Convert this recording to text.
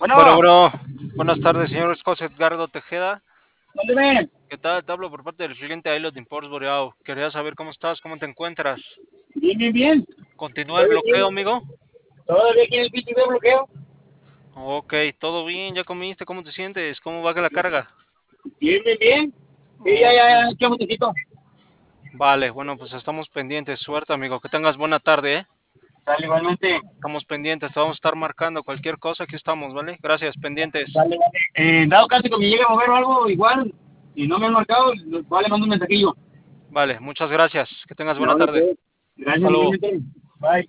Bueno, Bueno, bro, buenas tardes, señor José Edgardo Tejeda. ¿dónde ven? ¿Qué tal? Te hablo por parte del cliente Ailot Imports Boreao. Quería saber cómo estás, cómo te encuentras. Bien, bien, bien. ¿Continúa el Todavía bloqueo, aquí, amigo? todavía aquí en el PTV bloqueo. Ok, todo bien, ¿ya comiste? ¿Cómo te sientes? ¿Cómo va la carga? Bien, bien, bien. Sí, Ok, qué botecito. vale, bueno, pues estamos pendientes. Suerte, amigo. Que tengas buena tarde, ¿eh? Sale igualmente. Estamos pendientes, te vamos a estar marcando cualquier cosa. Aquí estamos, ¿vale? Gracias, pendientes. Sale, vale. En dado caso que me llegue a mover o algo igual, y no me han marcado, vale, mando un mensajillo. Vale, muchas gracias. Que tengas buena No, de tarde. qué. Hasta Gracias luego. igualmente. Bye.